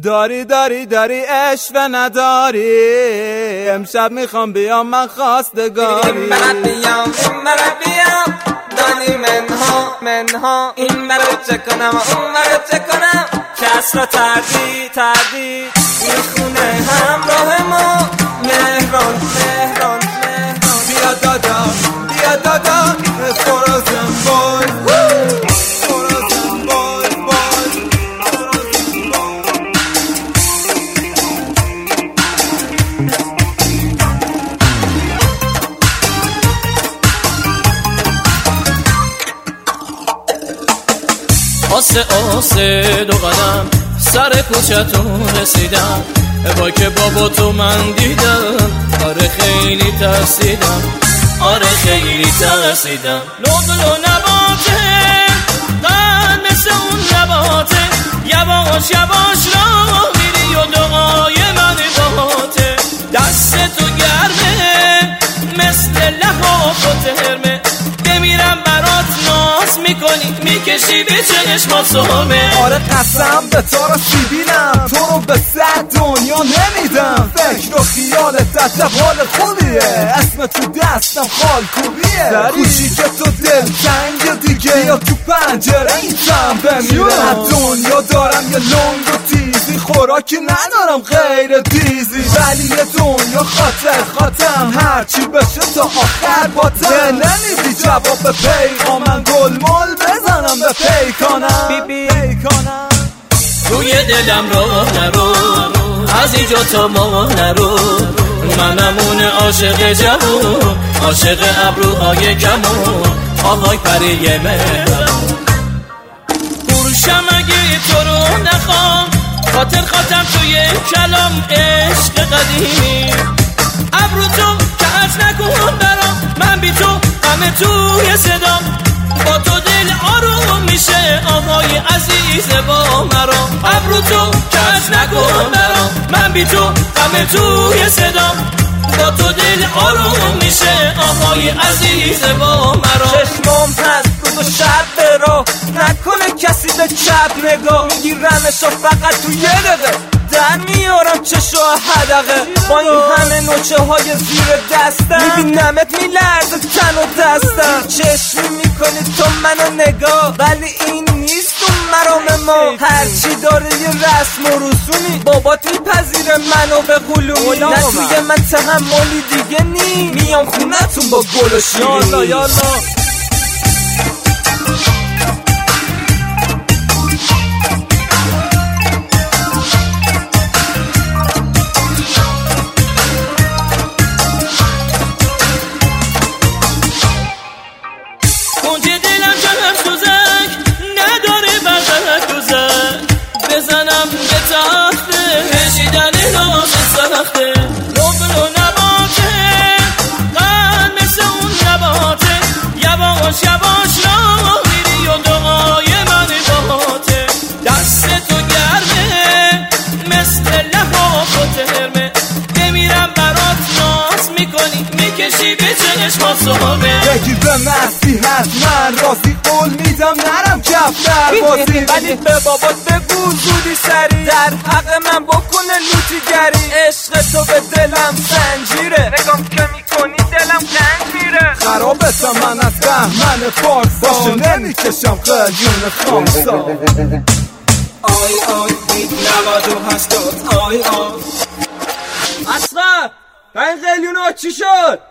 داری عشق نداری، امشب میخوام بیام من خواستگاری. من بیام دانی منها این مرا چه کنم اون مرا چه کنم، کس را تردید میخونه همراه ما. مهران بیا دادا فرازم بای آسه دو قدم سر کوچتون رسیدم، وای که بابا تو من دیدم، آره خیلی ترسیدم لو نباته قد مثل اون نباته، یواش راه میری و دعای من باته، دست تو گرمه مثل لحاف و ترمه، بمیرم برات ناز میکنی میکشی به چشما سرمه. آره قسم به تو رو سیبیلم، تو رو به 100 دنیا نمیدم، فکر و خیالت عجب حال خوبیه، اسم تو دستم خالکوبیه، خوشی که تو دلتنگ دیگه یا تو پنجره ایتم بمیره. دنیا دارم یه لنگ و تیزی، خوراکی ندارم غیر دیزی، ولی یه دنیا خاطرم هرچی بشه تا آخر باتم، نمیدی جواب به پیغامم، گل مل بزنم به پیکانم. روی دلم راه نرو، از اینجا تا ماه نرو، منمون عاشق جوون، عاشق ابروهای کمون، آهای پری مهربون. پروشم اگه تو رو نخوام، خاطرم توی کلام عشق قدیمی، ابرو تو کج نکن برام، من بی تو همه توی صدام، با تو دل آروم میشه آهای عزیز با مرام، ابرو تو کج نکن برام، من بی تو همه توی صدام، با تو دل آروم میشه آهای عزیز با مرام. چشمام هست روز و شب برو، نکنه کسی به چپ نگاه، میگیرمشو فقط تو یه دقیقه، در میارم چشو حدقه، با این همه نوچه های زیر دستم، میبینمت میلرزه تن و دستم، چشمی میکنی تو منو نگاه، ولی این نیست اون مرام ما، هرچی داره یه رسم و رسومی، بابات میپذیره منو به قلومی، نه توی من تحملی دیگه نی، میام خونتون با گل و شیرینی. یالا کنج دلم جهر سوزک نداره بغلک دوزک، بزنم به تخته کشیدن ناز سخته، لو نباته قد مثل اون نباته، یواش راه میری و دعای من باته، دست تو گرمه مثل لحاف و ترمه، بمیرم برات ناز میکنی میکشی به چشما سرمه. بگیر به مسیحت من راستی قول میدم نرم کفتر بازی، ولی به بابات بگو زودی سری، در حق من بکنه لوتیگری، عشق تو به دلم زنجیره، نگام که میکنی دلم تنگ میره، خرابتم من از بهمن پارسا، باشه نمیکشم قلیون خامسا. آی دید 90 و 80 آی اصغر این قلیون ها چی شد؟